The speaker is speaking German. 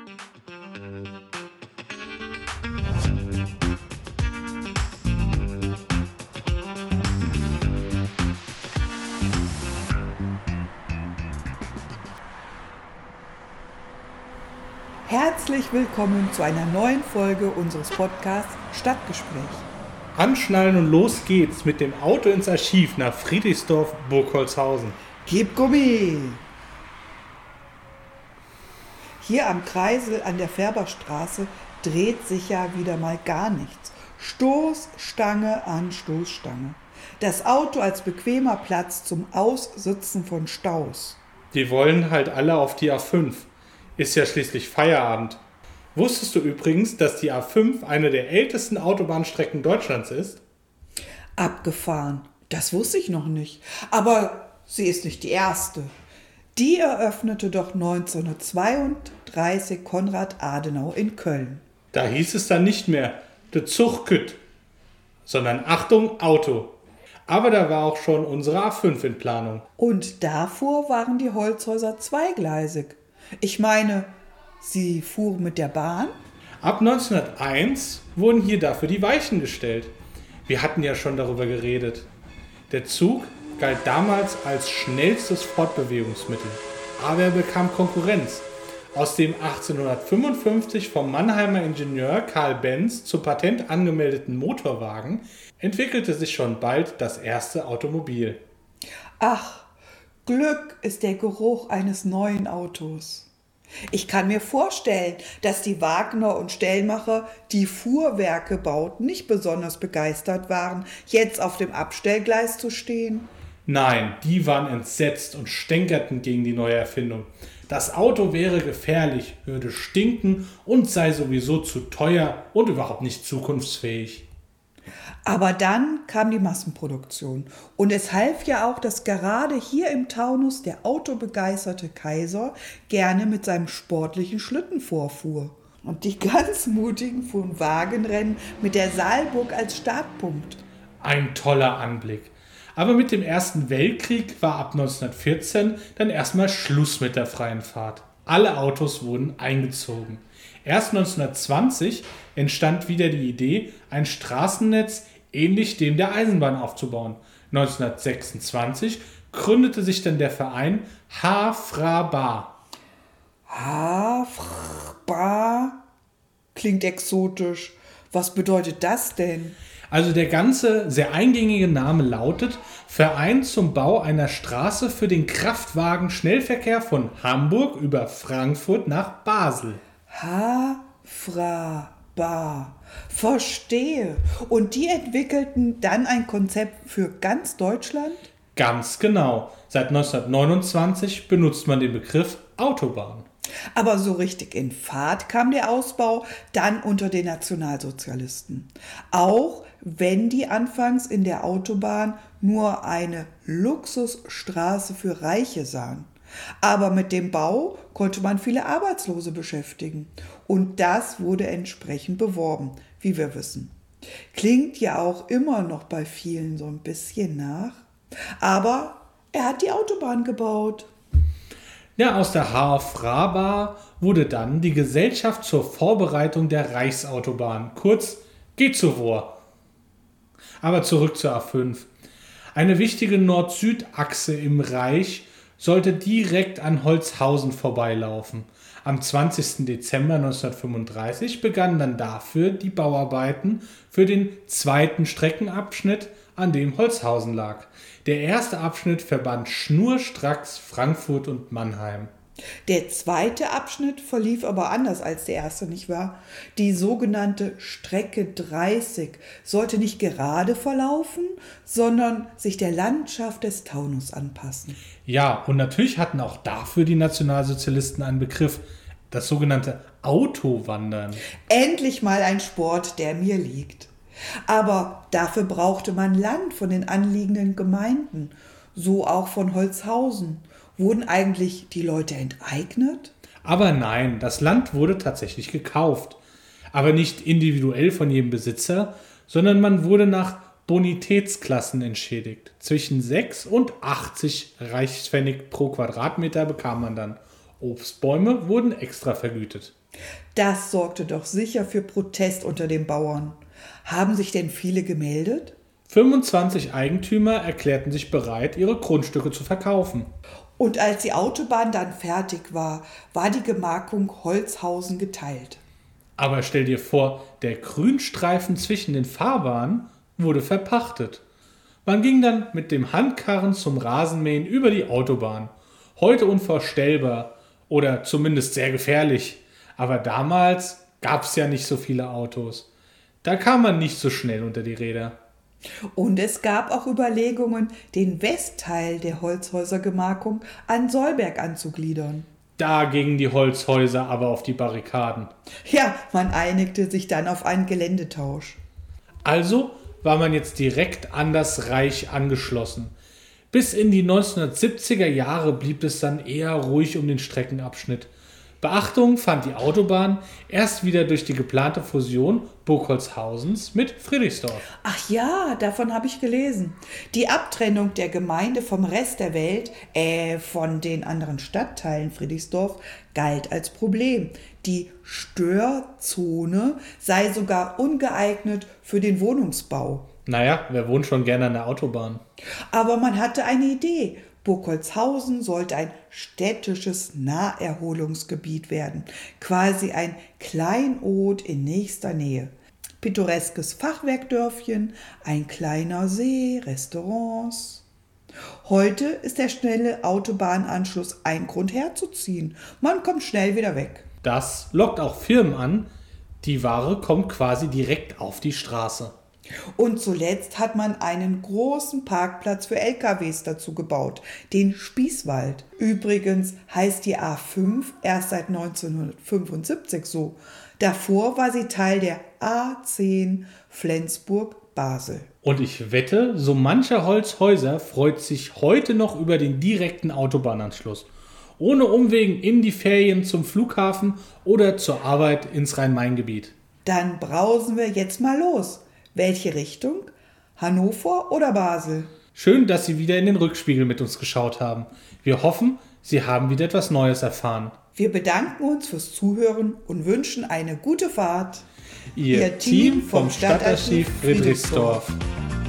Herzlich willkommen zu einer neuen Folge unseres Podcasts Stadtgespräch. Anschnallen und los geht's mit dem Auto ins Archiv nach Friedrichsdorf-Burgholzhausen. Gib Gummi! Hier am Kreisel an der Färberstraße dreht sich ja wieder mal gar nichts. Stoßstange an Stoßstange. Das Auto als bequemer Platz zum Aussitzen von Staus. Die wollen halt alle auf die A5. Ist ja schließlich Feierabend. Wusstest du übrigens, dass die A5 eine der ältesten Autobahnstrecken Deutschlands ist? Abgefahren. Das wusste ich noch nicht. Aber sie ist nicht die erste. Die eröffnete doch 1932 Konrad Adenauer in Köln. Da hieß es dann nicht mehr de Zug kütt, sondern Achtung, Auto. Aber da war auch schon unsere A5 in Planung. Und davor waren die Holzhäuser zweigleisig. Ich meine, sie fuhren mit der Bahn? Ab 1901 wurden hier dafür die Weichen gestellt. Wir hatten ja schon darüber geredet. Der Zug galt damals als schnellstes Fortbewegungsmittel. Aber er bekam Konkurrenz. Aus dem 1855 vom Mannheimer Ingenieur Karl Benz zu Patent angemeldeten Motorwagen entwickelte sich schon bald das erste Automobil. Ach, Glück ist der Geruch eines neuen Autos. Ich kann mir vorstellen, dass die Wagner und Stellmacher, die Fuhrwerke bauten, nicht besonders begeistert waren, jetzt auf dem Abstellgleis zu stehen. Nein, die waren entsetzt und stänkerten gegen die neue Erfindung. Das Auto wäre gefährlich, würde stinken und sei sowieso zu teuer und überhaupt nicht zukunftsfähig. Aber dann kam die Massenproduktion und es half ja auch, dass gerade hier im Taunus der autobegeisterte Kaiser gerne mit seinem sportlichen Schlitten vorfuhr. Und die ganz Mutigen fuhren Wagenrennen mit der Saalburg als Startpunkt. Ein toller Anblick. Aber mit dem Ersten Weltkrieg war ab 1914 dann erstmal Schluss mit der freien Fahrt. Alle Autos wurden eingezogen. Erst 1920 entstand wieder die Idee, ein Straßennetz ähnlich dem der Eisenbahn aufzubauen. 1926 gründete sich dann der Verein Ha-Fra-Ba. Ha-Fra-Ba klingt exotisch. Was bedeutet das denn? Also der ganze sehr eingängige Name lautet Verein zum Bau einer Straße für den Kraftwagen-Schnellverkehr von Hamburg über Frankfurt nach Basel. Ha-Fra-Ba. Verstehe. Und die entwickelten dann ein Konzept für ganz Deutschland? Ganz genau. Seit 1929 benutzt man den Begriff Autobahn. Aber so richtig in Fahrt kam der Ausbau dann unter den Nationalsozialisten. Auch wenn die anfangs in der Autobahn nur eine Luxusstraße für Reiche sahen. Aber mit dem Bau konnte man viele Arbeitslose beschäftigen. Und das wurde entsprechend beworben, wie wir wissen. Klingt ja auch immer noch bei vielen so ein bisschen nach. Aber er hat die Autobahn gebaut. Ja, aus der Ha-Fra-Ba wurde dann die Gesellschaft zur Vorbereitung der Reichsautobahn, kurz GEZOWOR. Aber zurück zur A5. Eine wichtige Nord-Süd-Achse im Reich sollte direkt an Holzhausen vorbeilaufen. Am 20. Dezember 1935 begannen dann dafür die Bauarbeiten für den zweiten Streckenabschnitt, an dem Holzhausen lag. Der erste Abschnitt verband schnurstracks Frankfurt und Mannheim. Der zweite Abschnitt verlief aber anders als der erste, nicht wahr? Die sogenannte Strecke 30 sollte nicht gerade verlaufen, sondern sich der Landschaft des Taunus anpassen. Ja, und natürlich hatten auch dafür die Nationalsozialisten einen Begriff, das sogenannte Autowandern. Endlich mal ein Sport, der mir liegt. Aber dafür brauchte man Land von den anliegenden Gemeinden, so auch von Holzhausen. Wurden eigentlich die Leute enteignet? Aber nein, das Land wurde tatsächlich gekauft. Aber nicht individuell von jedem Besitzer, sondern man wurde nach Bonitätsklassen entschädigt. Zwischen 6 und 80 Reichspfennig pro Quadratmeter bekam man dann. Obstbäume wurden extra vergütet. Das sorgte doch sicher für Protest unter den Bauern. Haben sich denn viele gemeldet? 25 Eigentümer erklärten sich bereit, ihre Grundstücke zu verkaufen. Und als die Autobahn dann fertig war, war die Gemarkung Holzhausen geteilt. Aber stell dir vor, der Grünstreifen zwischen den Fahrbahnen wurde verpachtet. Man ging dann mit dem Handkarren zum Rasenmähen über die Autobahn. Heute unvorstellbar oder zumindest sehr gefährlich. Aber damals gab es ja nicht so viele Autos. Da kam man nicht so schnell unter die Räder. Und es gab auch Überlegungen, den Westteil der Holzhäusergemarkung an Solberg anzugliedern. Da gingen die Holzhäuser aber auf die Barrikaden. Ja, man einigte sich dann auf einen Geländetausch. Also war man jetzt direkt an das Reich angeschlossen. Bis in die 1970er Jahre blieb es dann eher ruhig um den Streckenabschnitt. Beachtung fand die Autobahn erst wieder durch die geplante Fusion Burgholzhausens mit Friedrichsdorf. Ach ja, davon habe ich gelesen. Die Abtrennung der Gemeinde vom Rest der Welt, von den anderen Stadtteilen Friedrichsdorf, galt als Problem. Die Störzone sei sogar ungeeignet für den Wohnungsbau. Naja, wer wohnt schon gerne an der Autobahn? Aber man hatte eine Idee. Burgholzhausen sollte ein städtisches Naherholungsgebiet werden, quasi ein Kleinod in nächster Nähe. Pittoreskes Fachwerkdörfchen, ein kleiner See, Restaurants. Heute ist der schnelle Autobahnanschluss ein Grund herzuziehen. Man kommt schnell wieder weg. Das lockt auch Firmen an. Die Ware kommt quasi direkt auf die Straße. Und zuletzt hat man einen großen Parkplatz für LKWs dazu gebaut, den Spießwald. Übrigens heißt die A5 erst seit 1975 so. Davor war sie Teil der A10 Flensburg-Basel. Und ich wette, so mancher Holzhäuser freut sich heute noch über den direkten Autobahnanschluss. Ohne Umwegen in die Ferien zum Flughafen oder zur Arbeit ins Rhein-Main-Gebiet. Dann brausen wir jetzt mal los. Welche Richtung? Hannover oder Basel? Schön, dass Sie wieder in den Rückspiegel mit uns geschaut haben. Wir hoffen, Sie haben wieder etwas Neues erfahren. Wir bedanken uns fürs Zuhören und wünschen eine gute Fahrt. Ihr Team vom Stadtarchiv Friedrichsdorf.